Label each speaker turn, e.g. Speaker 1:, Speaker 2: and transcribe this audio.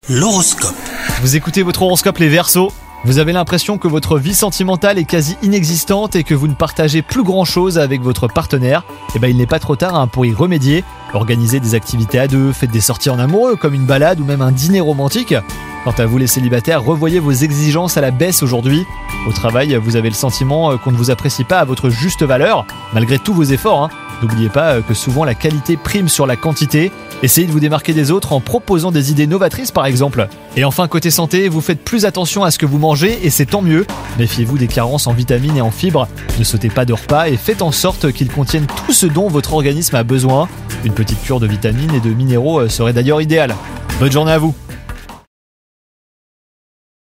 Speaker 1: L'horoscope.
Speaker 2: Vous écoutez votre horoscope les Verseaux. Vous avez l'impression que votre vie sentimentale est quasi inexistante et que vous ne partagez plus grand chose avec votre partenaire. Il n'est pas trop tard pour y remédier. Organisez des activités à deux, faites des sorties en amoureux comme une balade ou même un dîner romantique. Quant à vous les célibataires, revoyez vos exigences à la baisse aujourd'hui. Au travail, vous avez le sentiment qu'on ne vous apprécie pas à votre juste valeur, malgré tous vos efforts. N'oubliez pas que souvent la qualité prime sur la quantité. Essayez de vous démarquer des autres en proposant des idées novatrices par exemple. Et enfin côté santé, vous faites plus attention à ce que vous mangez et c'est tant mieux. Méfiez-vous des carences en vitamines et en fibres. Ne sautez pas de repas et faites en sorte qu'ils contiennent tout ce dont votre organisme a besoin. Une petite cure de vitamines et de minéraux serait d'ailleurs idéale. Bonne journée à vous.